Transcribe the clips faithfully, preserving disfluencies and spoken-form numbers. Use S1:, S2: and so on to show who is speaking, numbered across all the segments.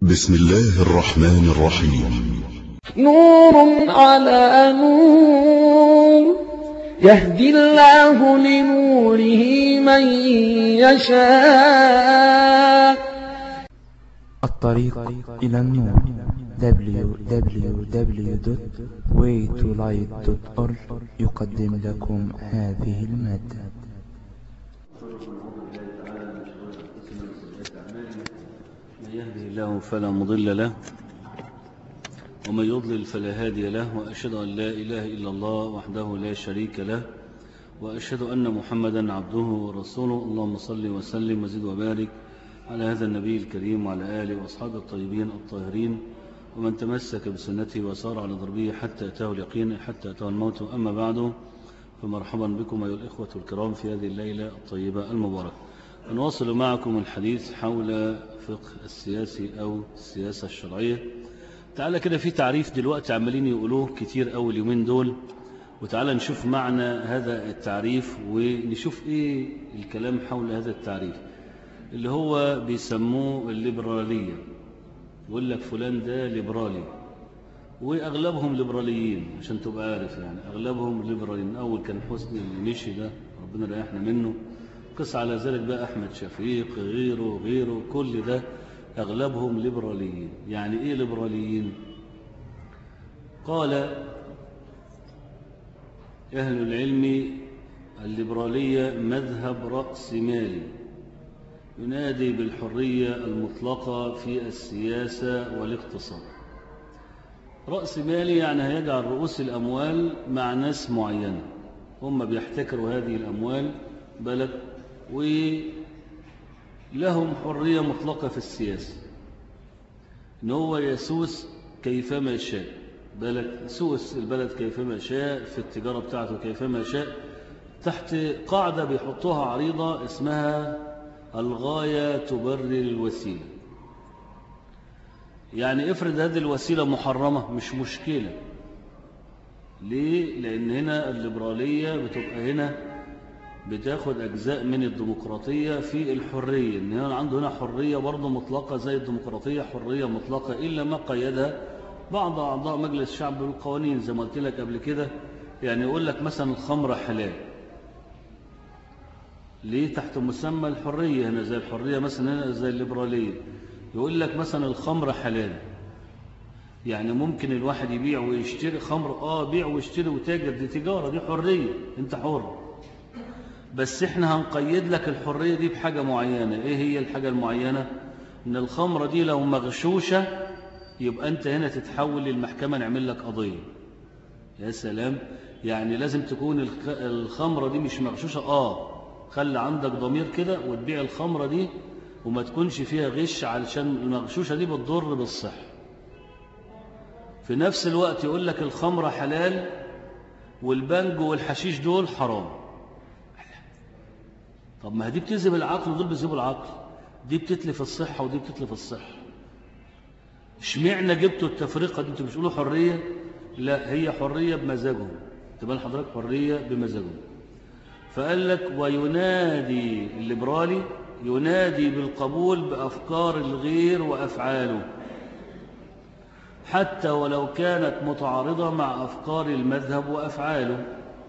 S1: بسم الله الرحمن الرحيم.
S2: نور على نور يهدي الله لنوره من يشاء.
S3: الطريق إلى النور دبليو دبليو دبليو دوت واي تو لايت دوت أورج يقدم لكم هذه المادة.
S4: من يهده الله فلا مضل له ومن يضلل فلا هادي له، وأشهد أن لا إله إلا الله وحده لا شريك له، وأشهد أن محمدا عبده ورسوله. اللهم صل وسلم وزد وبارك على هذا النبي الكريم وعلى آله وأصحابه الطيبين الطاهرين ومن تمسك بسنته وسار على ضربه حتى أتاه اليقين حتى أتاه الموت. أما بعد، فمرحبا بكم أيها الإخوة الكرام في هذه الليلة الطيبة المباركة. نواصل معكم الحديث حول فقه السياسي أو السياسة الشرعية. تعالى كده في تعريف دلوقتي عمالين يقولوه كتير أول يومين دول، وتعالى نشوف معنى هذا التعريف ونشوف إيه الكلام حول هذا التعريف اللي هو بيسموه الليبرالية. يقول لك فلان ده ليبرالي، وأغلبهم ليبراليين عشان تبقى عارف، يعني أغلبهم ليبراليين. أول كان حسني اللي مشي ده ربنا ريحنا منه، قس على ذلك بقى أحمد شفيق غيره غيره، كل ده أغلبهم ليبراليين. يعني إيه ليبراليين؟ قال أهل العلم الليبرالية مذهب رأسمالي ينادي بالحرية المطلقة في السياسة والاقتصاد. رأسمالي يعني هيجعل رؤوس الأموال مع ناس معينة، هم بيحتكروا هذه الأموال بلد، ولهم حرية مطلقة في السياسة، إن هو يسوس كيفما شاء بلد، يسوس البلد كيفما شاء في التجارة بتاعته كيفما شاء، تحت قاعدة بيحطوها عريضة اسمها الغاية تبرر الوسيلة. يعني افرض هذه الوسيلة محرمة مش مشكلة. ليه؟ لأن هنا الليبرالية بتبقى هنا بتاخد أجزاء من الديمقراطية في الحرية، إن هنا عنده هنا حرية برضه مطلقة زي الديمقراطية، حرية مطلقة إلا ما قيدها بعض أعضاء مجلس الشعب بالقوانين زي ما قلت لك قبل كده. يعني يقول لك مثلا الخمر حلال، ليه؟ تحت مسمى الحرية هنا، زي الحرية مثلا هنا زي الليبرالية. يقول لك مثلا الخمر حلال، يعني ممكن الواحد يبيع ويشتري خمر، آه بيع ويشتري وتاجر، دي تجارة، دي حرية، أنت حر. بس احنا هنقيد لك الحرية دي بحاجة معينة. ايه هي الحاجة المعينة؟ ان الخمرة دي لو مغشوشة يبقى انت هنا تتحول للمحكمة نعمل لك قضية. يا سلام، يعني لازم تكون الخمرة دي مش مغشوشة. اه خلي عندك ضمير كده وتبيع الخمرة دي وما تكونش فيها غش، علشان المغشوشة دي بتضر بالصحة. في نفس الوقت يقول لك الخمرة حلال والبنج والحشيش دول حرام. طب ما دي بتذهب العقل ودول بيذهبوا العقل، دي بتتلف الصحة ودي بتتلف الصحة. اشمعنى جبتوا التفرقة دي؟ انتوا مش بتقولوا حرية؟ لا، هي حرية بمزاجهم. تبقى حضرتك حرية بمزاجهم. فقال لك وينادي الليبرالي ينادي بالقبول بأفكار الغير وأفعاله حتى ولو كانت متعارضة مع أفكار المذهب وأفعاله.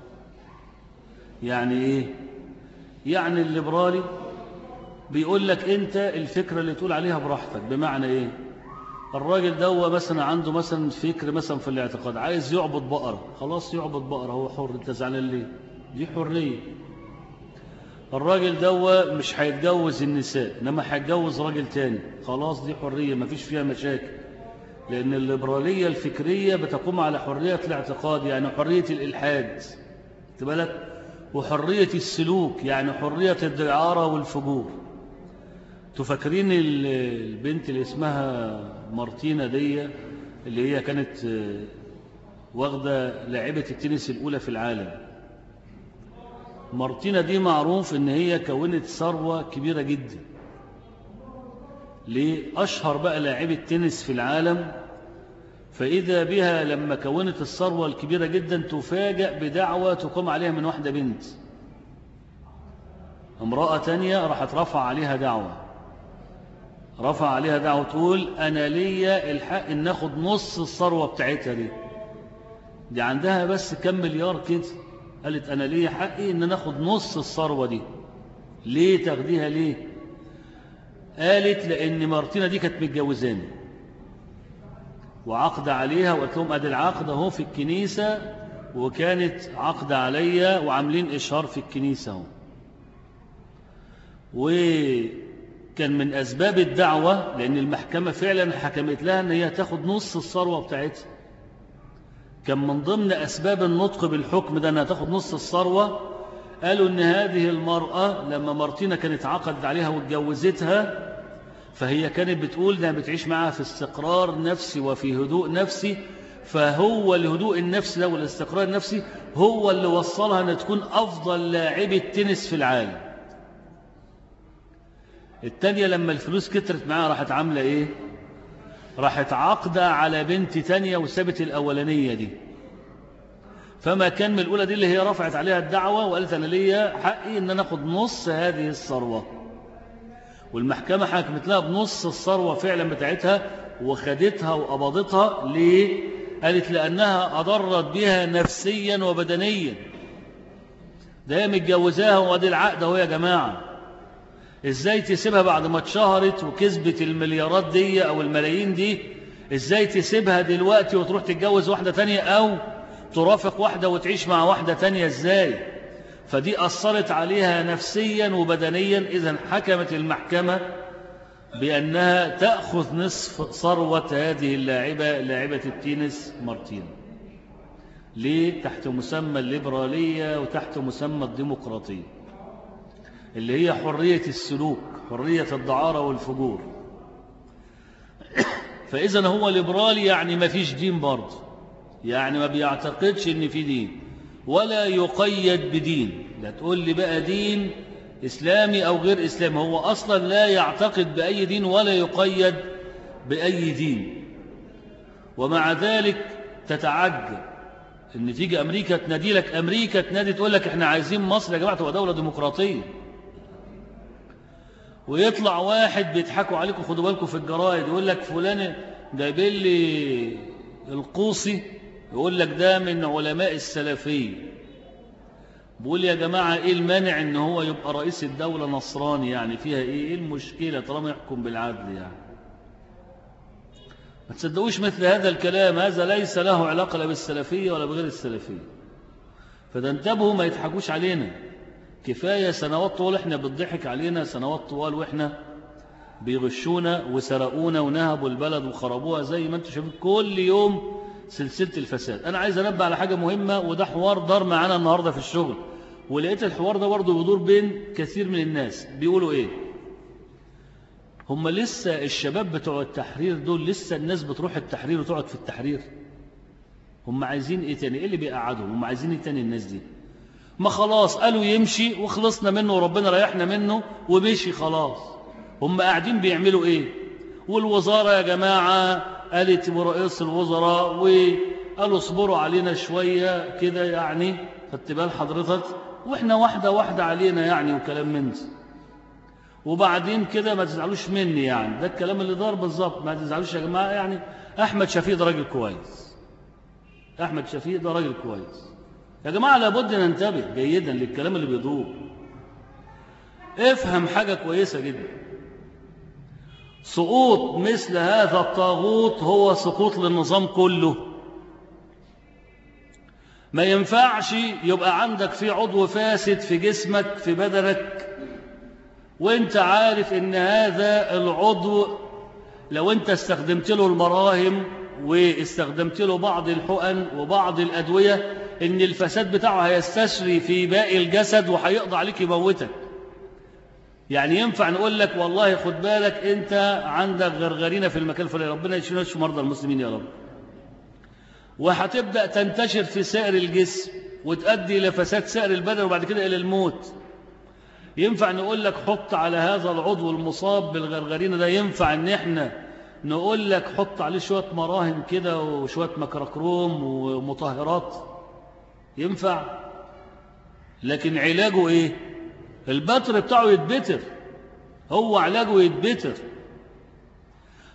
S4: يعني إيه؟ يعني الليبرالي بيقول لك أنت الفكرة اللي تقول عليها براحتك. بمعنى إيه؟ الراجل ده هو مثلا عنده مثلا فكر مثلا في الاعتقاد عايز يعبد بقرة، خلاص يعبد بقرة، هو حر، أنت زعلان ليه؟ دي حرية. الراجل ده هو مش هيتجوز النساء إنما هيتجوز راجل تاني، خلاص دي حرية، مفيش فيها مشاكل. لأن الليبرالية الفكرية بتقوم على حرية الاعتقاد، يعني حرية الإلحاد تبالك، وحرية السلوك يعني حرية الدعارة والفجور. تفكرين البنت اللي اسمها مارتينا دي اللي هي كانت واخدة لاعبة التنس الأولى في العالم؟ مارتينا دي معروف ان هي كونت ثروة كبيرة جدا. ليه؟ أشهر بقى لاعبة تنس في العالم. فإذا بها لما كونت الثروة الكبيرة جدا تفاجأ بدعوة تقوم عليها من واحدة بنت، امرأة تانية راحت رفع عليها دعوة. رفع عليها دعوة تقول أنا ليا الحق إن ناخد نص الثروة بتاعتها دي دي عندها بس كم مليار كده. قالت أنا ليا حقي إن ناخد نص الثروة دي. ليه تاخديها ليه؟ قالت لأن مارتينا دي كانت متجوزاني وعقد عليها، وقلت لهم أدي العقد أهو في الكنيسة، وكانت عقد عليا وعاملين إشهار في الكنيسة اهو. وكان من أسباب الدعوة لأن المحكمة فعلا حكمت لها أن هي تاخد نص الثروة بتاعتها. كان من ضمن أسباب النطق بالحكم ده أنها تاخد نص الثروة. قالوا أن هذه المرأة لما مارتينا كانت عقد عليها واتجوزتها، فهي كانت بتقول أنها بتعيش معها في استقرار نفسي وفي هدوء نفسي، فهو الهدوء النفسي ده والاستقرار النفسي هو اللي وصلها أن تكون أفضل لاعبة تنس في العالم. التانية لما الفلوس كترت معاها راحت عاملة إيه؟ راحت عقدة على بنت تانية وسابت الأولانية دي. فما كان من الأولى دي اللي هي رفعت عليها الدعوة وقالت أنا ليا حقي إن أنا أخد نص هذه الثروة، والمحكمة حكمت لها بنص الثروة فعلا بتاعتها وخدتها وقبضتها. ليه؟ قالت لأنها أضرت بها نفسيا وبدنيا. ده هي متجوزاها وادي العقد اهو يا جماعة. ازاي تسيبها بعد ما اتشهرت وكسبت المليارات دي او الملايين دي؟ ازاي تسيبها دلوقتي وتروح تتجوز واحدة تانية او ترافق واحدة وتعيش مع واحدة تانية؟ ازاي؟ فدي أثرت عليها نفسيا وبدنيا. إذن حكمت المحكمة بأنها تأخذ نصف ثروة هذه اللاعبة لاعبة التنس مارتينا. ليه؟ تحت مسمى الليبرالية وتحت مسمى الديمقراطية اللي هي حرية السلوك، حرية الدعارة والفجور. فإذن هو ليبرالي يعني ما فيش دين برضه، يعني ما بيعتقدش ان في دين ولا يقيد بدين. لا تقول لي بقى دين إسلامي أو غير إسلامي، هو أصلا لا يعتقد بأي دين ولا يقيد بأي دين. ومع ذلك تتعجب إن تيجي أمريكا تنادي لك، أمريكا تنادي تقول لك إحنا عايزين مصر يا جماعة تبقى دولة ديمقراطية، ويطلع واحد بيضحكوا عليكم خدوا بالكم في الجرائد يقول لك فلان جايبين لي القوصي يقول لك ده من علماء السلفية. بقول يا جماعة ايه المانع ان هو يبقى رئيس الدولة نصراني؟ يعني فيها ايه ايه المشكلة طالما يحكم بالعدل؟ يعني ما تصدقوش مثل هذا الكلام، هذا ليس له علاقة لا بالسلفية ولا بغير السلفية. فده انتبهوا ما يضحكوش علينا. كفاية سنوات طوال احنا بتضحك علينا، سنوات طوال واحنا بيغشونا وسرقونا ونهبوا البلد وخربوها زي ما انتم شايفين كل يوم سلسلة الفساد. أنا عايز أنبه على حاجة مهمة، وده حوار دار معانا النهاردة في الشغل، ولقيت الحوار ده برضه بيدور بين كثير من الناس. بيقولوا إيه؟ هم لسه الشباب بتوع التحرير دول لسه الناس بتروح التحرير وتقعد في التحرير؟ هم عايزين إيه تاني؟ إيه اللي بيقعدهم؟ هم عايزين إيه تاني الناس دي؟ ما خلاص قالوا يمشي وخلصنا منه وربنا ريحنا منه ومشي خلاص. هم قاعدين بيعملوا إيه؟ والوزارة يا جماعة قالت ورئيس الوزراء وقالوا اصبروا علينا شوية كده، يعني خدت بال حضرتك، واحنا واحدة واحدة علينا يعني وكلام من ده. وبعدين كده ما تزعلوش مني، يعني ده الكلام اللي دار بالظبط، ما تزعلوش يا جماعة. يعني أحمد شفيق ده راجل كويس، أحمد شفيق ده راجل كويس يا جماعة. لابد ننتبه جيدا للكلام اللي بيدور. افهم حاجة كويسة جدا، سقوط مثل هذا الطاغوت هو سقوط للنظام كله. ما ينفعش يبقى عندك في عضو فاسد في جسمك في بدنك وانت عارف ان هذا العضو لو انت استخدمت له المراهم واستخدمت له بعض الحقن وبعض الأدوية ان الفساد بتاعه هيستشري في باقي الجسد وهيقضي عليك يموتك. يعني ينفع نقول لك والله خد بالك انت عندك غرغرينة في المكان الفلاني، ربنا يشفي مرضى المسلمين يا رب، وهتبدأ تنتشر في سائر الجسم وتؤدي إلى فساد سائر البدن وبعد كده إلى الموت. ينفع نقول لك حط على هذا العضو المصاب بالغرغرينة ده، ينفع ان احنا نقول لك حط عليه شوية مراهم كده وشوية مكركروم ومطهرات؟ ينفع؟ لكن علاجه ايه؟ البتر بتاعه يتبتر، هو علاجه يتبتر.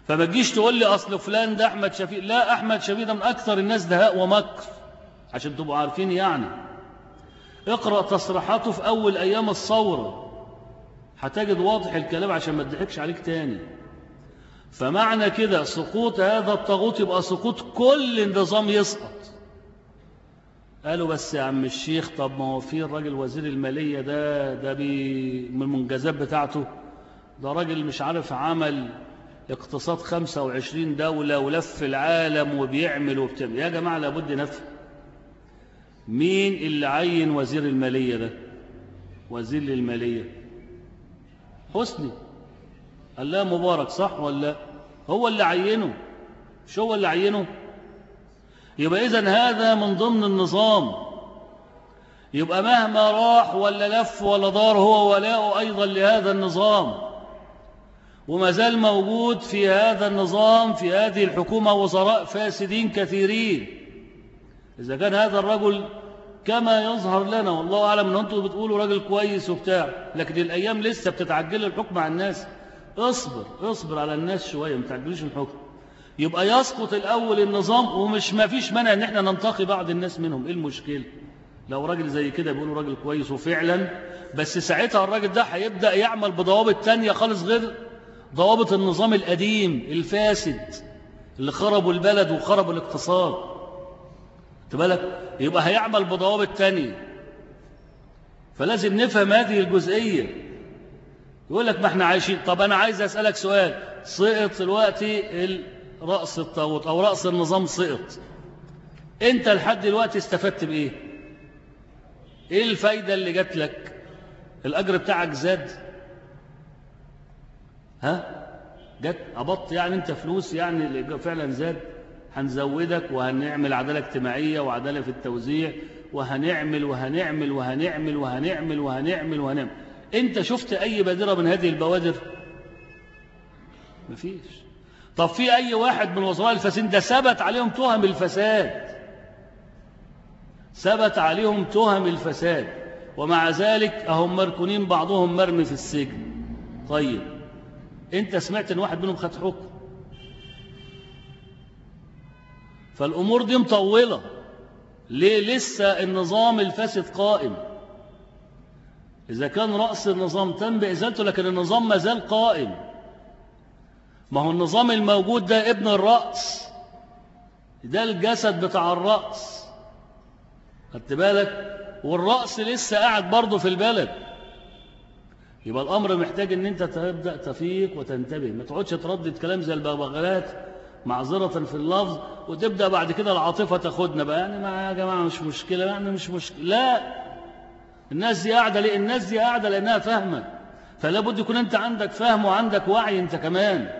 S4: فما تجيش تقول لي أصل فلان ده أحمد شفيق. لا، أحمد شفيق ده من أكثر الناس دهاء ومكر، عشان تبقوا عارفين. يعني اقرأ تصريحاته في أول أيام الثورة هتجد واضح الكلام عشان ما تضحكش عليك تاني. فمعنى كده سقوط هذا الطاغوت يبقى سقوط كل النظام يسقط. قالوا بس يا عم الشيخ، طب ما هو في الراجل وزير المالية ده ده بي من المنجزات بتاعته ده راجل مش عارف عمل اقتصاد خمسة وعشرين دولة ولف العالم وبيعمل وبتعمل. يا جماعة لابد نفهم مين اللي عين وزير المالية ده؟ وزير للمالية حسني، قال لا مبارك، صح ولا؟ هو اللي عينه، مش هو اللي عينه؟ يبقى إذن هذا من ضمن النظام. يبقى مهما راح ولا لف ولا دار هو ولاؤه أيضا لهذا النظام، وما زال موجود في هذا النظام في هذه الحكومة وزراء فاسدين كثيرين. إذا كان هذا الرجل كما يظهر لنا والله أعلم أن أنتم بتقولوا راجل كويس وبتاع، لكن الأيام لسه بتتعجل الحكم على الناس. اصبر اصبر على الناس شوية، ما تعجلوش الحكم. يبقى يسقط الأول النظام، ومش ما فيش مانع ان احنا ننتقي بعض الناس منهم. ايه المشكلة لو راجل زي كده بيقولوا راجل كويس وفعلا، بس ساعتها الراجل ده هيبدأ يعمل بضوابط تانية خالص غير ضوابط النظام القديم الفاسد اللي خربوا البلد وخربوا الاقتصاد. تبالك؟ يبقى هيعمل بضوابط تانية. فلازم نفهم هذه الجزئية. يقول لك ما احنا عايشين. طب انا عايز اسألك سؤال، سقط دلوقتي رأس الطاغوت أو رأس النظام سقط، أنت لحد دلوقتي استفدت بإيه؟ إيه الفايدة اللي جات لك؟ الأجر بتاعك زاد؟ ها؟ جات أبط يعني أنت فلوس يعني اللي فعلا زاد؟ هنزودك وهنعمل عدالة اجتماعية وعدالة في التوزيع وهنعمل وهنعمل وهنعمل وهنعمل وهنعمل وهنعمل. أنت شفت أي بادرة من هذه البوادر؟ مفيش. طب في أي واحد من وزراء الفاسدين ده ثبت عليهم تهم الفساد، ثبت عليهم تهم الفساد، ومع ذلك أهم مركونين بعضهم مرمي في السجن. طيب أنت سمعت أن واحد منهم خد حكم؟ فالأمور دي مطولة. ليه لسه النظام الفاسد قائم؟ إذا كان رأس النظام تم بإزالته لكن النظام ما زال قائم. ما هو النظام الموجود ده ابن الرأس، ده الجسد بتاع الرأس، خدت بالك؟ والرأس لسه قاعد برضه في البلد. يبقى الأمر محتاج ان انت تبدأ تفيق وتنتبه، ما تقعدش تردد كلام زي البغبغانات معذرة في اللفظ، وتبدأ بعد كده العاطفة تاخدنا بقى يعني ما يا جماعة مش مشكلة يعني مش مشكلة. لا، الناس دي قاعدة ليه؟ الناس دي قاعدة لأنها فاهمة، فلا بد يكون انت عندك فهم وعندك وعي انت كمان.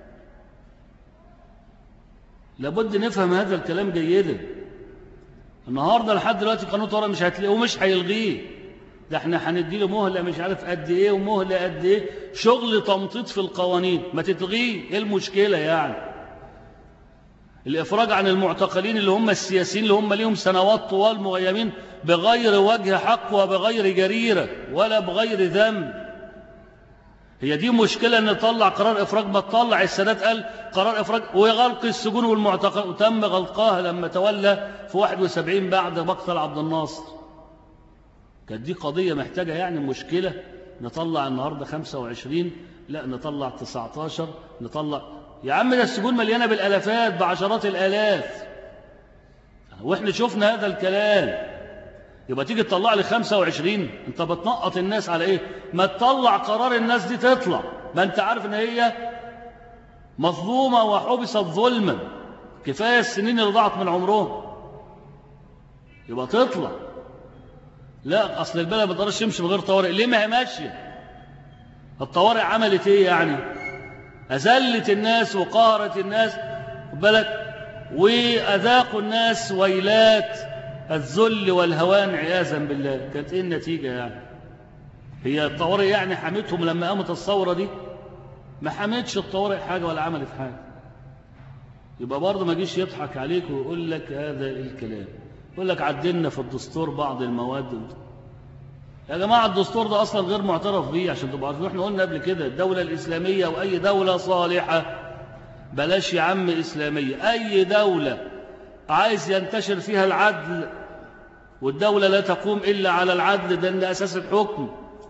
S4: لابد نفهم هذا الكلام جيدا. النهاردة لحد دلوقتي قانون طارئ مش هتلاقيه ومش هيلغيه، ده احنا هنديله مهلة مش عارف قد ايه ومهلة قد ايه، شغل تمطيط في القوانين. ما تتلغيه، ايه المشكلة يعني؟ الافراج عن المعتقلين اللي هم السياسيين اللي هم ليهم سنوات طوال مغيبين بغير وجه حق وبغير جريرة ولا بغير ذنب. هي دي مشكلة ان نطلع قرار افراج؟ ما تطلع. السادات قال قرار افراج وغلق السجون والمعتقل، وتم غلقها لما تولى في واحد وسبعين بعد مقتل عبد الناصر. كانت دي قضية محتاجة يعني مشكلة نطلع النهاردة خمسة وعشرين، لا نطلع تسعة عشر، نطلع يا عم ده السجون مليانة بالالافات بعشرات الالاف، واحنا شفنا هذا الكلام. يبقى تيجي تطلع لي خمسة وعشرين؟ انت بتنقط الناس على ايه؟ ما تطلع قرار الناس دي تطلع، ما انت عارف ان هي مظلومة وحبست ظلما، كفاية السنين اللي ضاعت من عمرهم. يبقى تطلع. لا اصل البلد ما تقدرش تمشي من غير طوارئ. ليه ما هي ماشيه؟ الطوارئ عملت ايه يعني؟ اذلت الناس وقهرت الناس بالك، واذاقوا الناس ويلات الذل والهوان عياذا بالله. كانت ايه النتيجه يعني؟ هي الطوارئ يعني حمتهم لما قامت الثوره دي؟ ما حمتش الطوارئ حاجه ولا عملت حاجه. يبقى برضه ما جيش يضحك عليك ويقول لك هذا الكلام، يقول لك عدلنا في الدستور بعض المواد. يا جماعة الدستور ده أصلا غير معترف به، عشان تبقوا عارفين. احنا قلنا قبل كده الدولة الإسلامية وأي دولة صالحة بلاش يا عم إسلامية، أي دولة عايز ينتشر فيها العدل، والدولة لا تقوم إلا على العدل، ده إن أساس الحكم،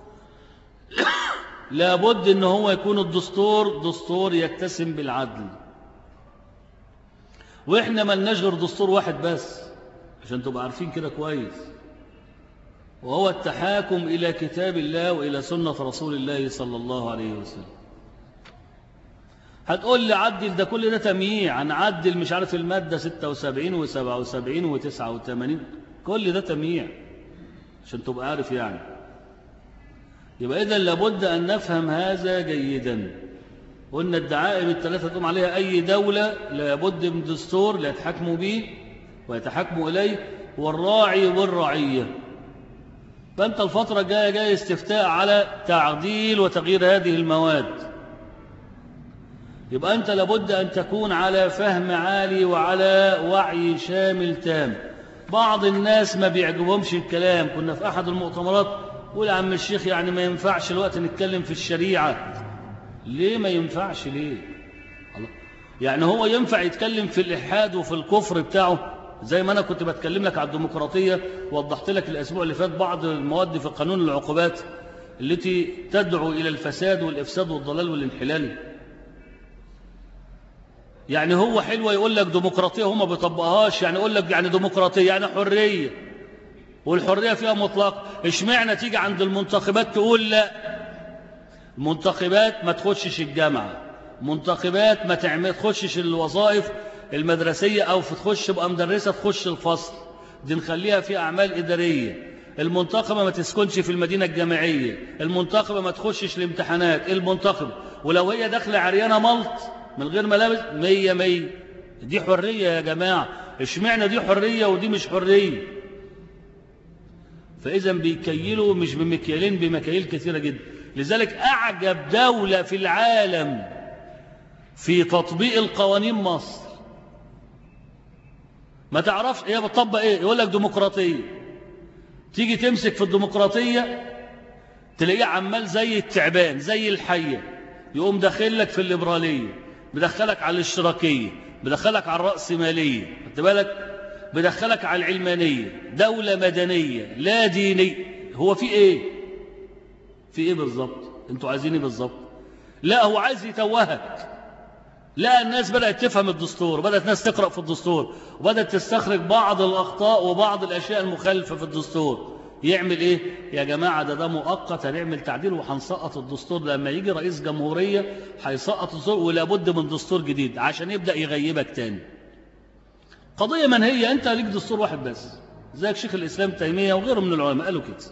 S4: لابد إن هو يكون الدستور دستور يتسم بالعدل. وإحنا ملناش غير دستور واحد بس عشان تبقى عارفين كده كويس، وهو التحاكم إلى كتاب الله وإلى سنة رسول الله صلى الله عليه وسلم. هتقول لي عدل، ده كل ده تمييع، هنعدل مش عارف المادة ستة وسبعين وسبعة وسبعين وتسعة وثمانين، كل ده تمييع عشان تبقى عارف يعني. يبقى إذن لابد أن نفهم هذا جيدا. قلنا الدعائم الثلاثة تقوم عليها أي دولة لابد من دستور لا يتحكموا به ويتحكموا إليه، والراعي والرعية. فأنت الفترة الجاية جاي استفتاء على تعديل وتغيير هذه المواد، يبقى أنت لابد أن تكون على فهم عالي وعلى وعي شامل تام. بعض الناس ما بيعجبهمش الكلام. كنا في أحد المؤتمرات قول يا عم الشيخ يعني ما ينفعش الوقت نتكلم في الشريعة. ليه ما ينفعش؟ ليه؟ الله. يعني هو ينفع يتكلم في الإلحاد وفي الكفر بتاعه زي ما أنا كنت بتكلم لك على الديمقراطية، ووضحت لك الأسبوع اللي فات بعض المواد في قانون العقوبات التي تدعو إلى الفساد والإفساد والضلال والانحلال. يعني هو حلوة يقول لك ديمقراطية وهم ما بيطبقهاش، يعني يقول لك يعني ديمقراطية يعني حرية، والحرية فيها مطلق. اشمعنى تيجي عند المنتخبات تقول لا، المنتخبات ما تخشش الجامعة، منتخبات ما تعمل تخشش الوظائف المدرسية، أو تخش بقى مدرسة تخش الفصل، دي نخليها في أعمال إدارية. المنتخبة ما تسكنش في المدينة الجامعية، المنتخبة ما تخشش الامتحانات، المنتخبة ولو هي داخلة عريانة ملط من غير ملابس مية مية. دي حرية يا جماعة، اشمعنى دي حرية ودي مش حرية؟ فإذا بيكيلوا مش بمكيالين، بمكاييل كثيرة جدا. لذلك أعجب دولة في العالم في تطبيق القوانين مصر. ما تعرفش هي بتطبق ايه، يقول لك ديمقراطية، تيجي تمسك في الديمقراطية تلاقيه عمال زي التعبان زي الحية، يقوم داخلك في الليبرالية، بدخلك على الاشتراكية، بدخلك على الرأسمالية، خدت بالك، بدخلك على العلمانية، دولة مدنية لا دينية. هو في ايه؟ في ايه بالظبط؟ انتوا عايزين ايه بالظبط؟ لا هو عايز يتوهك. لا الناس بدأت تفهم الدستور، بدأت الناس تقرأ في الدستور، وبدأت تستخرج بعض الأخطاء وبعض الأشياء المخالفة في الدستور. يعمل ايه يا جماعة؟ ده ده مؤقت، هنعمل تعديل وهنسقط الدستور. لما يجي رئيس جمهورية هيسقط الدستور، ولابد من دستور جديد عشان يبدأ يغيبك تاني. قضية منهية، انت ليك دستور واحد بس، زيك شيخ الإسلام تيمية وغيره من العلماء قالوا كده.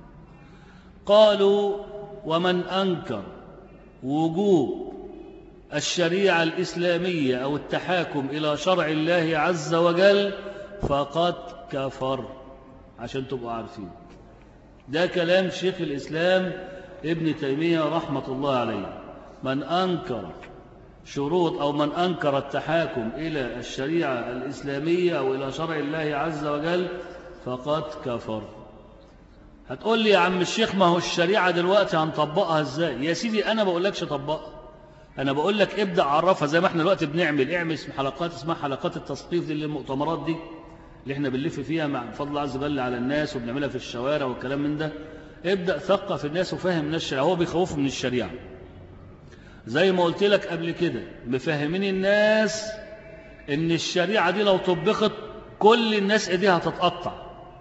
S4: قالوا ومن أنكر وجوب الشريعة الإسلامية أو التحاكم إلى شرع الله عز وجل فقد كفر. عشان تبقوا عارفين ده كلام شيخ الإسلام ابن تيمية رحمة الله عليه. من أنكر شروط أو من أنكر التحاكم إلى الشريعة الإسلامية أو إلى شرع الله عز وجل فقد كفر. هتقول لي يا عم الشيخ ما هو الشريعة دلوقتي هنطبقها ازاي؟ يا سيدي أنا بقول لكش طبقها، أنا بقول لك ابدأ عرفها زي ما احنا دلوقتي بنعمل. اعمل حلقات اسمها حلقات التثقيف دي، للمؤتمرات دي اللي احنا بنلف فيها مع فضل الله عز وجل على الناس، وبنعملها في الشوارع والكلام من ده. ابدأ ثقف الناس وفهم الناس الشريعة. هو بيخوفوا من الشريعة زي ما قلت لك قبل كده، مفهمين الناس ان الشريعة دي لو طبقت كل الناس ايديها هتتقطع،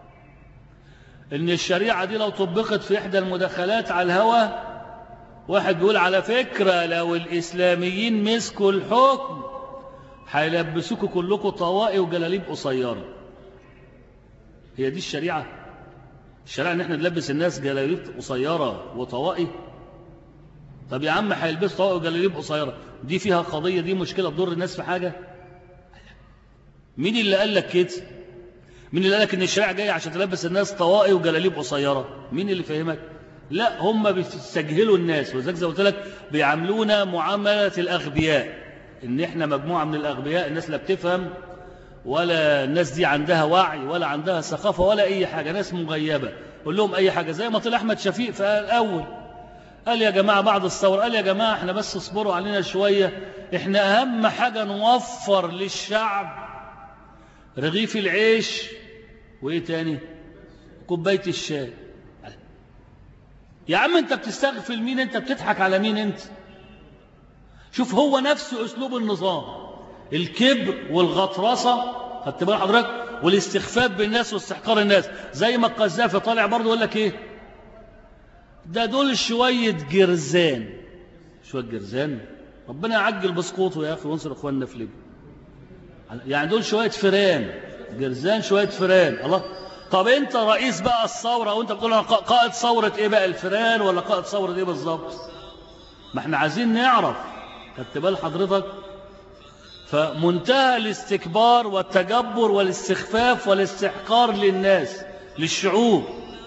S4: ان الشريعة دي لو طبقت في احدى المداخلات على الهوى. واحد بيقول على فكرة لو الاسلاميين مسكوا الحكم هيلبسوكوا كلكم طواقي وجلاليب قصيرة. هي دي الشريعة؟ الشريعة ان احنا نلبس الناس جلاليب قصيرة وطواقي؟ طب يا عم هيلبسوا طواقي وجلاليب قصيرة، دي فيها قضية؟ دي مشكلة تضر الناس في حاجة؟ مين اللي قال لك كده؟ مين اللي قال لك ان الشريعة جاية عشان تلبس الناس طواقي وجلاليب قصيرة؟ مين اللي فهمك؟ لا هم بيستجهلوا الناس، وزيك زي قلت لك بيعاملونا معاملة الأغبياء، ان احنا مجموعة من الأغبياء، الناس لا بتفهم ولا الناس دي عندها وعي ولا عندها ثقافة ولا أي حاجة، ناس مغيبة. قول لهم أي حاجة زي ما طلع أحمد شفيق في الأول، قال يا جماعة بعد الثورة، قال يا جماعة احنا بس اصبروا علينا شوية، احنا أهم حاجة نوفر للشعب رغيف العيش وإيه تاني؟ كوباية الشاي. يا عم أنت بتستغفل مين؟ أنت بتضحك على مين أنت؟ شوف هو نفسه أسلوب النظام، الكبر والغطرسة، خدت بال حضرتك، والاستخفاف بالناس واستحقار الناس. زي ما القذافي طالع برضه يقول لك إيه؟ ده دول شوية جرزان. شوية جرزان؟ ربنا يعجل بسقوطه يا أخي وانصر إخواننا في ليبيا. يعني دول شوية فران، جرزان شوية فران. الله. طب أنت رئيس بقى الثورة وأنت بتقول أنا قائد ثورة إيه بقى، الفران ولا قائد ثورة إيه بالظبط؟ ما احنا عايزين نعرف. خدت بال حضرتك؟ فمنتهى الاستكبار والتجبر والاستخفاف والاستحقار للناس للشعوب.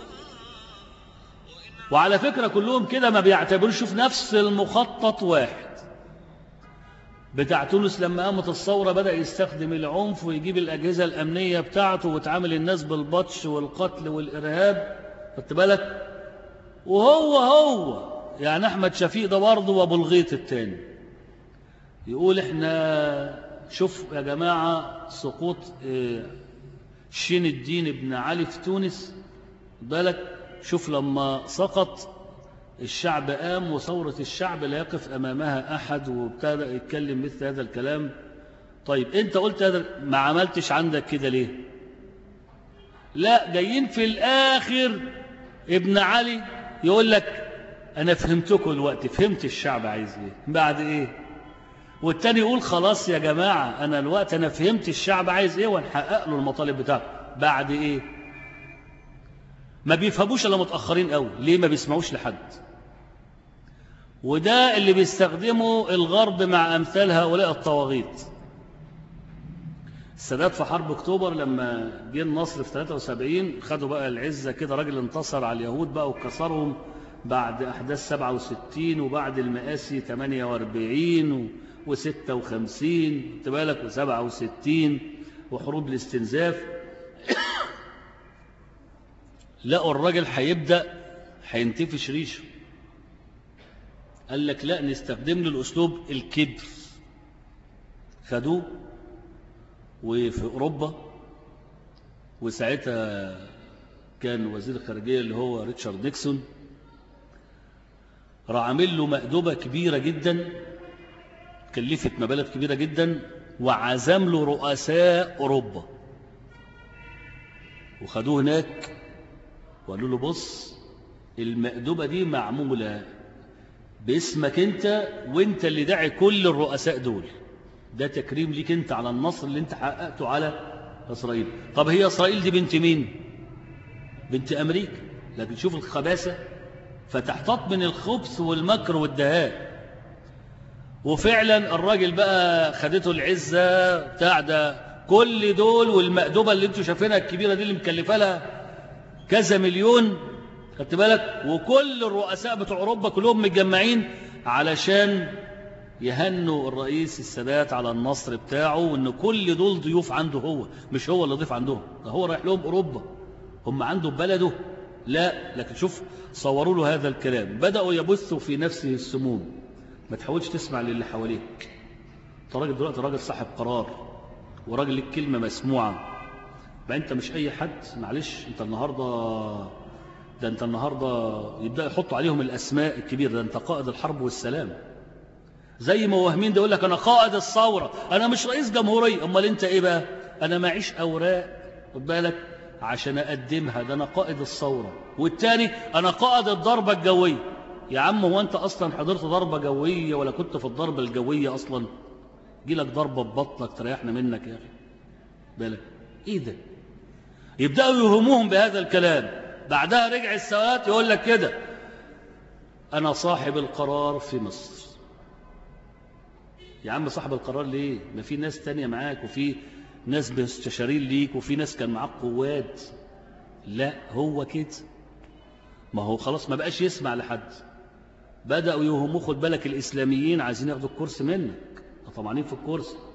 S4: وعلى فكرة كلهم كده ما بيعتبروش في نفس المخطط واحد. بتاع تونس لما قامت الثورة بدأ يستخدم العنف ويجيب الأجهزة الأمنية بتاعته وتعامل الناس بالبطش والقتل والإرهاب. خدت بالك؟ وهو هو يعني أحمد شفيق ده برضه وأبو الغيط التاني يقول احنا شوف يا جماعة سقوط شين الدين بن علي في تونس. بالك شوف لما سقط الشعب قام وثورة الشعب لا يقف أمامها أحد وابتدأ يتكلم مثل هذا الكلام. طيب أنت قلت هذا ما عملتش عندك كده ليه؟ لا جايين في الآخر ابن علي يقول لك أنا فهمتكم الوقت، فهمت الشعب عايز إيه بعد إيه؟ والتاني يقول خلاص يا جماعة أنا الوقت أنا فهمت الشعب عايز إيه ونحقق له المطالب بتاعته بعد إيه؟ ما بيفهموش إلا متأخرين قوي. ليه؟ ما بيسمعوش لحد. وده اللي بيستخدمه الغرب مع أمثال هؤلاء الطواغيت. السادات في حرب أكتوبر لما جه النصر في ثلاثة وسبعين خدوا بقى العزة كده، راجل انتصر على اليهود بقى وكسرهم بعد أحداث سبعة وستين وبعد المآسي ثمانية وأربعين وستة وخمسين تبالك وسبعة وستين وحروب الاستنزاف. لقوا الراجل هيبدأ هينتفش ريشه. قال لك لا نستخدم له الأسلوب الكبر. خدوه وفي أوروبا وساعتها كان وزير الخارجية اللي هو ريتشارد نيكسون راح عامل له مأدبة كبيرة جدا كلفت مبالغ كبيرة جدا وعزم له رؤساء أوروبا وخدوه هناك وقالوا له بص المأدبة دي معمولة باسمك انت وانت اللي داعي كل الرؤساء دول، ده تكريم ليك انت على النصر اللي انت حققته على إسرائيل. طب هي إسرائيل دي بنت مين؟ بنت أمريكا. لكن شوف الخباثة، فتحتاط من الخبث والمكر والدهاء. وفعلا الراجل بقى خدته العزة بتاع ده كل دول والمأدبة اللي انتوا شايفينها الكبيرة دي اللي مكلفة لها كذا مليون، خدت بالك، وكل الرؤساء بتوع أوروبا كلهم متجمعين علشان يهنوا الرئيس السادات على النصر بتاعه، وان كل دول ضيوف عنده هو، مش هو اللي ضيف عندهم، ده هو رايح لهم أوروبا، هم عنده بلده لا. لكن شوف صوروا له هذا الكلام، بدأوا يبثوا في نفسه السموم. ما تحاولش تسمع للي حواليك. انت راجل دلوقتي راجل صاحب قرار وراجل لك كلمة مسموعة، بقى انت مش اي حد. معلش انت النهاردة ده انت النهاردة يبدأ يحطوا عليهم الاسماء الكبيرة، ده انت قائد الحرب والسلام. زي ما وهمين ده يقول لك انا قائد الثورة، انا مش رئيس جمهورية. امال انت ايه بقى؟ انا معيش اوراق خد بالك عشان اقدمها، ده انا قائد الثورة. والتاني انا قائد الضربة الجوية. يا عم هو انت اصلا حضرت ضربة جوية ولا كنت في الضربة الجوية اصلا؟ جي لك ضربة ببطنك تريحنا منك يا اخي بالك ايه ده؟ يبدأوا يهموهم بهذا الكلام. بعدها رجع السادات يقول لك كده انا صاحب القرار في مصر. يا عم صاحب القرار ليه؟ ما في ناس تانية معاك وفي ناس مستشارين ليك وفي ناس كان معاك قوات. لا هو كده، ما هو خلاص ما بقاش يسمع لحد. بدأوا يهموه خد بالك الإسلاميين عايزين ياخدوا الكرسي منك، طمعانين في الكرسي.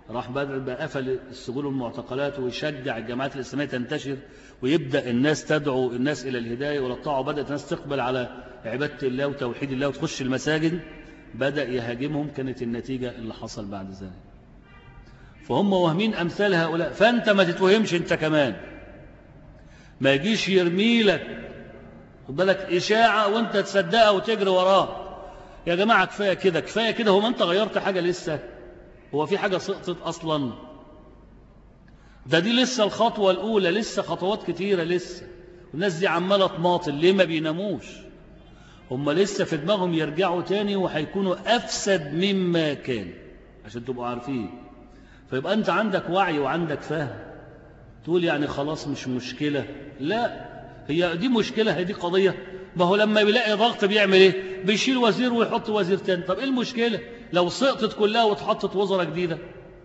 S4: راح بقى قفل السجون والمعتقلات ويشجع الجماعات الإسلامية تنتشر، ويبدأ الناس تدعو الناس إلى الهداية والطاعة، وبدأت الناس تقبل على عبادة الله وتوحيد الله وتخش المساجد، بدأ يهاجمهم. كانت النتيجة اللي حصل بعد ذلك. فهم وهمين أمثال هؤلاء. فأنت ما تتوهمش أنت كمان، ما يجيش يرمي لك خد بالك إشاعة وأنت تصدقها وتجري وراه. يا جماعة كفاية كده، كفاية كده. هو ما أنت غيرت حاجة لسه؟ هو في حاجة سقطت أصلا؟ ده دي لسه الخطوة الأولى، لسه خطوات كتيرة لسه. والناس دي عمالة تماطل. ليه ما بيناموش؟ هم لسه في دماغهم يرجعوا تاني وهيكونوا أفسد مما كان، عشان تبقوا عارفين. فيبقى أنت عندك وعي وعندك فهم، تقول يعني خلاص مش مشكلة. لا، هي دي مشكلة، هي دي قضية. ما هو لما بيلاقي ضغط بيعمل ايه؟ بيشيل وزير ويحط وزير تاني. طب ايه المشكلة لو سقطت كلها واتحطت وزراء جديدة؟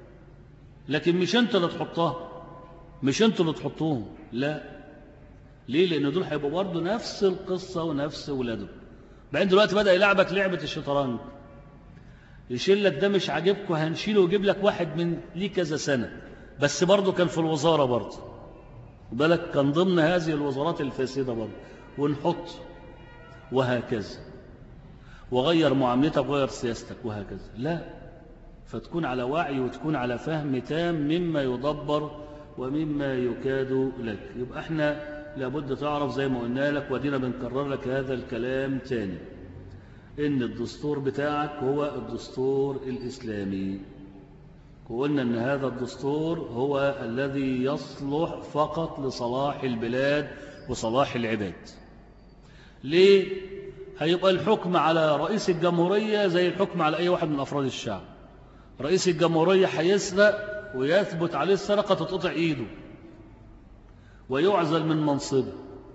S4: لكن مش انت اللي تحطها، مش انتوا اللي تحطوهم. لا، ليه؟ لان دول هيبقوا برضه نفس القصة ونفس ولاده. بعدين دلوقتي بدأ يلعبك لعبة الشطرنج، يشيل لك ده مش عاجبكم هنشيله ويجيب لك واحد من ليه كذا سنة بس برضه كان في الوزارة برضه، بالك كان ضمن هذه الوزارات الفاسدة برضه، ونحط وهكذا، وغير معاملتك وغير سياستك وهكذا. لا، فتكون على وعي وتكون على فهم تام مما يدبر ومما يكاد لك. يبقى احنا لابد تعرف زي ما قلنا لك ودينا بنكرر لك هذا الكلام تاني، ان الدستور بتاعك هو الدستور الإسلامي. وقلنا ان هذا الدستور هو الذي يصلح فقط لصلاح البلاد وصلاح العباد. ليه؟ هيبقى الحكم على رئيس الجمهورية زي الحكم على أي واحد من أفراد الشعب. رئيس الجمهورية هيسرق ويثبت عليه السرقة تتقطع إيده ويعزل من منصبه.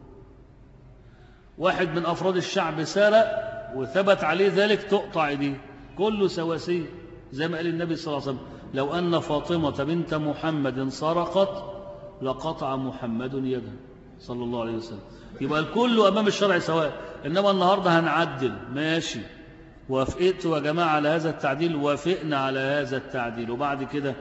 S4: واحد من أفراد الشعب سرق وثبت عليه ذلك تقطع إيديه. كله سواسية، زي ما قال النبي صلى الله عليه وسلم: لو أن فاطمة بنت محمد سرقت لقطع محمد يده صلى الله عليه وسلم. يبقى الكل أمام الشرع سواء. إنما النهاردة هنعدل، ماشي، وافقتوا يا جماعة على هذا التعديل، وافقنا على هذا التعديل، وبعد كده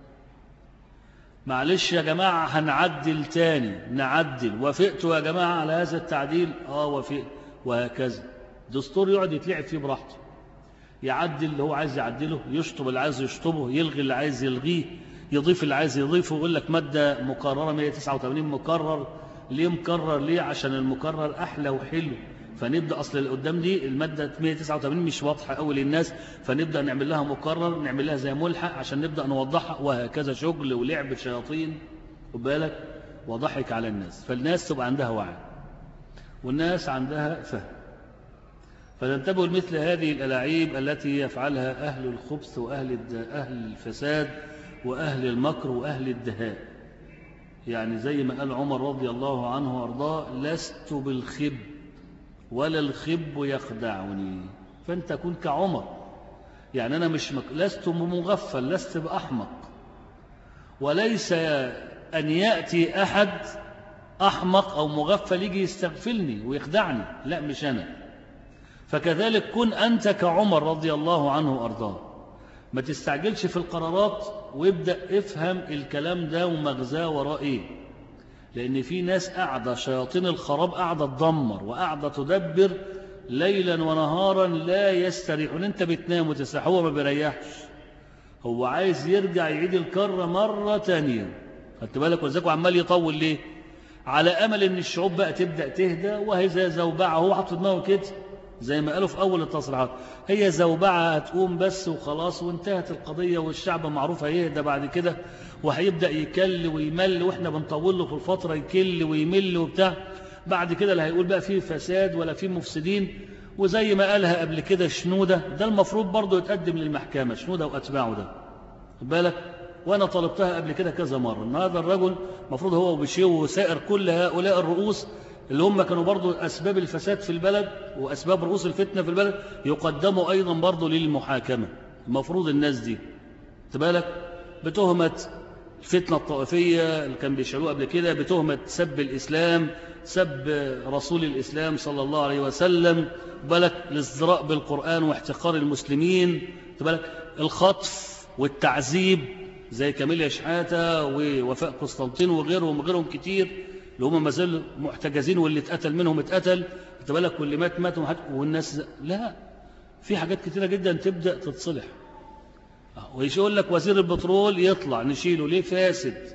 S4: معلش يا جماعة هنعدل تاني، نعدل، وافقتوا يا جماعة على هذا التعديل، آه وافق، وهكذا. دستور يقعد يتلعب فيه براحته، يعدل اللي هو عايز يعدله، يشطب اللي عايز يشطبه، يلغي اللي عايز يلغيه، يضيف اللي عايز يضيفه. ويقول لك مادة مكررة مئة وتسعة وثمانين مكرر. ليه مكرر؟ ليه؟ عشان المكرر أحلى وحلو. فنبدأ أصل اللي قدام دي المادة مئة وتسعة وثمانين مش واضحة أوي للناس، فنبدأ نعمل لها مكرر، نعمل لها زي ملحق عشان نبدأ نوضحها، وهكذا. شغل ولعب شياطين، خد بالك، وضحك على الناس. فالناس تبقى عندها وعي والناس عندها فهم، فتنتبهوا لمثل هذه الألاعيب التي يفعلها أهل الخبث وأهل أهل الفساد وأهل المكر وأهل الدهاء. يعني زي ما قال عمر رضي الله عنه وارضاه: لست بالخب ولا الخب يخدعني. فأنت كن كعمر، يعني أنا مش مك... لست مغفل، لست بأحمق، وليس أن يأتي أحد أحمق أو مغفل يجي يستغفلني ويخدعني، لا مش أنا. فكذلك كن أنت كعمر رضي الله عنه وأرضاه، ما تستعجلش في القرارات، وابدأ افهم الكلام ده ومغزاه وراء ايه. لأن في ناس قاعدة، شياطين الخراب قاعدة تدمر وقاعدة تدبر ليلا ونهارا لا يستريحون. انت بتنام وتسرح، هو ما بيريحش، هو عايز يرجع يعيد الكرة مرة تانية. خدت بالك؟ وذاك عمال يطول ليه؟ على أمل ان الشعوب بقى تبدأ تهدى، وهي زي زوبعة، هو حط في دماغه كده زي ما قالوا في أول التصريحات، هي زوبعة هتقوم بس وخلاص وانتهت القضية، والشعب معروف هيهدى بعد كده، وهيبدأ يكل ويمل، وإحنا بنطول له في الفترة يكل ويمل وبتاع. بعد كده لا هيقول بقى فيه فساد ولا فيه مفسدين. وزي ما قالها قبل كده شنودة، ده المفروض برضه يتقدم للمحكمة، شنودة وأتباعه ده، بالك. وأنا طلبتها قبل كده كذا مرة، إن هذا الرجل مفروض هو وبشير وسائر كل هؤلاء الرؤوس اللي هم كانوا برضو أسباب الفساد في البلد وأسباب رؤوس الفتنة في البلد، يقدموا أيضا برضو للمحاكمة. المفروض الناس دي تبالك بتهمة الفتنة الطائفية اللي كان بيشعلوها قبل كده، بتهمة سب الإسلام، سب رسول الإسلام صلى الله عليه وسلم، بالك الازدراء بالقرآن واحتقار المسلمين، تبالك الخطف والتعذيب زي كاميليا شحاتة ووفاء قسطنطين وغيرهم وغيرهم كتير اللي هم ما زالوا محتجزين، واللي اتقتل منهم اتقتل، خد بالك، واللي مات مات، والناس لا، في حاجات كتيرة جدا تبدأ تتصلح. ويش يقول لك وزير البترول يطلع نشيله ليه؟ فاسد.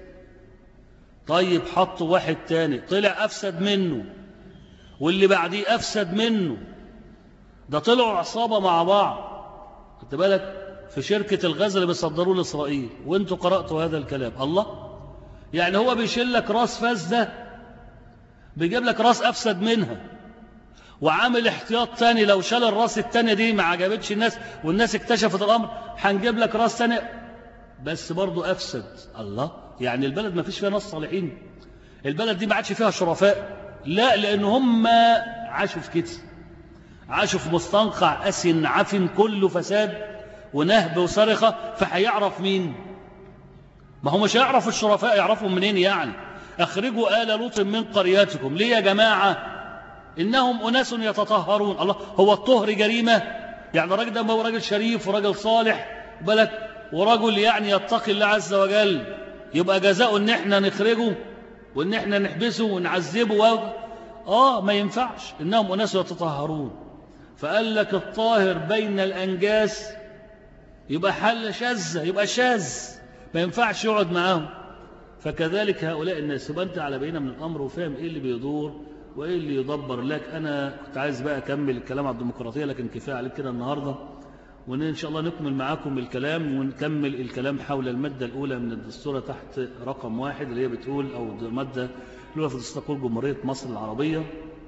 S4: طيب حطوا واحد تاني طلع أفسد منه، واللي بعديه أفسد منه، ده طلعوا عصابة مع بعض، خد بالك، في شركة الغاز اللي بيصدروه لإسرائيل، وانتوا قرأتوا هذا الكلام. الله، يعني هو بيشيل لك راس فاسدة بيجيب لك راس أفسد منها، وعامل احتياط تاني لو شال الراس التانية دي ما عجبتش الناس والناس اكتشفت الأمر هنجيب لك راس تانية بس برضو أفسد. الله، يعني البلد ما فيش فيها ناس صالحين؟ البلد دي ما عادش فيها شرفاء؟ لا، لأن هم عاشوا في كده، عاشوا في مستنقع أسن عفن كله فساد ونهب وسرقة، فهيعرف مين؟ ما هو مش هيعرف الشرفاء، يعرفهم منين يعني؟ أخرجوا آل لوط من قرياتكم. ليه يا جماعة؟ إنهم أناس يتطهرون. الله، هو الطهر جريمة؟ يعني الراجل ده هو راجل شريف وراجل صالح بالك ورجل يعني يتقي الله عز وجل، يبقى جزاؤه إن إحنا نخرجه وإن إحنا نحبسه ونعذبه و... آه ما ينفعش، إنهم أناس يتطهرون. فقال لك الطاهر بين الأنجاس يبقى حل شاذة، يبقى شاذ، ما ينفعش يقعد معاهم. فكذلك هؤلاء الناس. يبقى أنت على بينة من الأمر وفاهم إيه اللي بيدور وإيه اللي يدبر لك. أنا كنت عايز بقى أكمل الكلام على الديمقراطية، لكن كفاية عليك كده النهاردة، وإن شاء الله نكمل معاكم الكلام ونكمل الكلام حول المادة الأولى من الدستورة تحت رقم واحد اللي هي بتقول، أو المادة الأولى في الدستور تقول جمهورية مصر العربية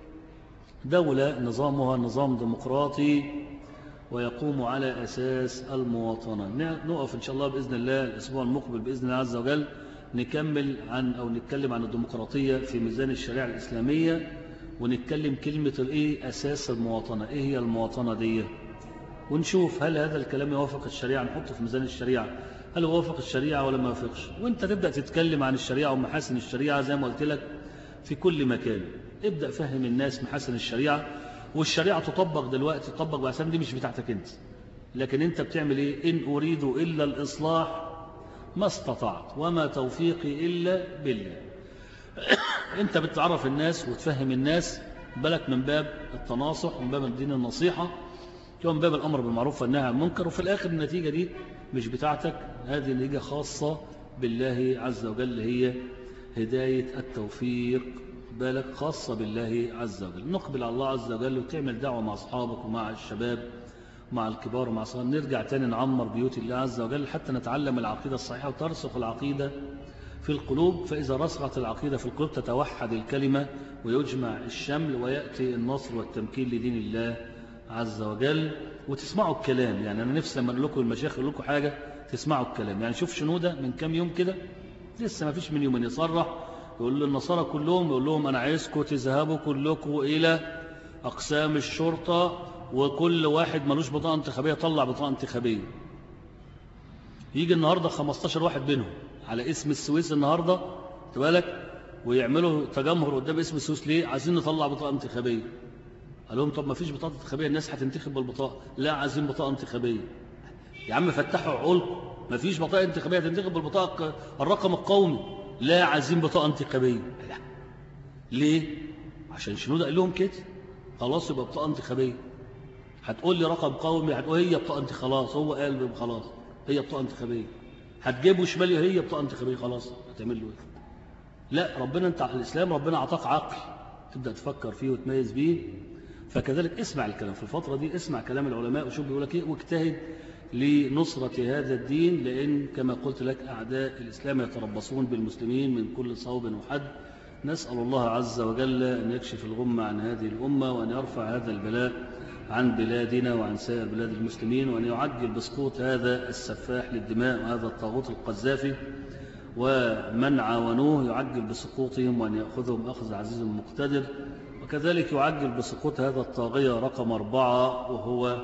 S4: دولة نظامها نظام ديمقراطي ويقوم على أساس المواطنة. نقف إن شاء الله بإذن الله الأسبوع المقبل بإذن الله عز وجل نكمل عن أو نتكلم عن الديمقراطية في ميزان الشريعة الإسلامية، ونتكلم كلمة الإيه أساس المواطنة، إيه هي المواطنة دي، ونشوف هل هذا الكلام يوافق الشريعة، نحطه في ميزان الشريعة، هل يوافق الشريعة ولا ما يوافقش. وانت تبدأ تتكلم عن الشريعة ومحاسن الشريعة زي ما قلت لك في كل مكان. ابدأ فهم الناس محاسن الشريعة، والشريعة تطبق دلوقتي، تطبق بأسام دي مش بتاعتك انت، لكن انت بتعمل ايه؟ إن أريد إلا الإصلاح ما استطعت وما توفيقي إلا بالله. انت بتعرف الناس وتفهم الناس بالك من باب التناصح ومن باب الدين النصيحة ومن باب الأمر بالمعروف والنهي عن المنكر، وفي الآخر النتيجة دي مش بتاعتك، هذه نتيجة خاصة بالله عز وجل، هي هداية التوفيق بالك خاصة بالله عز وجل. نقبل على الله عز وجل وتعمل دعوة مع أصحابك ومع الشباب مع الكبار ومع الصغار، نرجع تاني نعمر بيوت الله عز وجل حتى نتعلم العقيدة الصحيحة وترسخ العقيدة في القلوب. فإذا رسخت العقيدة في القلوب تتوحد الكلمة ويجمع الشمل ويأتي النصر والتمكين لدين الله عز وجل. وتسمعوا الكلام، يعني أنا نفسي لما أقول لكم المشايخ يقول لكم حاجة تسمعوا الكلام. يعني شوف شنودة من كام يوم كده، لسه ما فيش من يومين، يصرح يقول للنصارى كلهم، يقول لهم أنا عايزكم تذهبوا كلكم إلى أقسام الشرطة وكل واحد ملوش بطاقة انتخابية طلع بطاقة انتخابية. يجي النهاردة خمستاشر واحد بينهم على اسم السويس النهاردة تبالك، ويعملوا تجمهر قدام اسم السويس. ليه؟ عايزين نطلع بطاقة انتخابية. قال لهم طب ما فيش بطاقة انتخابية، الناس هتنتخب بالبطاقة. لا، عايزين بطاقة انتخابية. يا عم فتحوا عقولكم، ما فيش بطاقة انتخابية تنتخب بالبطاقة الرقم القومي. لا، عايزين بطاقة انتخابية. لا. ليه؟ عشان شنودة قال لهم كده. خلاص يبقى بطاقة انتخابية. هتقول لي رقم قومي، هتقول هي بطاقة انت خلاص، هو قال خلاص هي بطاقة انتخابية. هتجيبه شمالي هي بطاقة انتخابية خلاص، هتعمل له ايه؟ لا، ربنا انت على الإسلام ربنا أعطاك عقل تبدأ تفكر فيه وتميز بيه. فكذلك اسمع الكلام في الفترة دي، اسمع كلام العلماء وشوف بيقول لك ايه، واجتهد لنصرة هذا الدين، لأن كما قلت لك أعداء الإسلام يتربصون بالمسلمين من كل صوب وحد. نسأل الله عز وجل أن يكشف الغمة عن هذه الأمة، وأن يرفع هذا البلاء عن بلادنا وعن سائر بلاد المسلمين، وأن يعجل بسقوط هذا السفاح للدماء وهذا الطاغوت القذافي، ومن عاونوه يعجل بسقوطهم وأن يأخذهم أخذ عزيز مقتدر. وكذلك يعجل بسقوط هذا الطاغية رقم أربعة وهو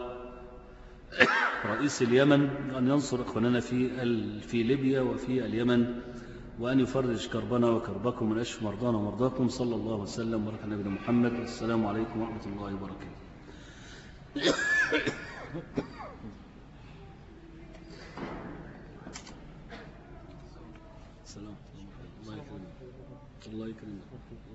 S4: رئيس اليمن، أن ينصر إخواننا في في ليبيا وفي اليمن، وأن يفرج كربنا وكربكم ويشفي مرضانا ومرضاكم. صلى الله وسلم وبارك على نبينا محمد. السلام عليكم ورحمة الله وبركاته. السلام. الله يكرمك. الله يكرمك.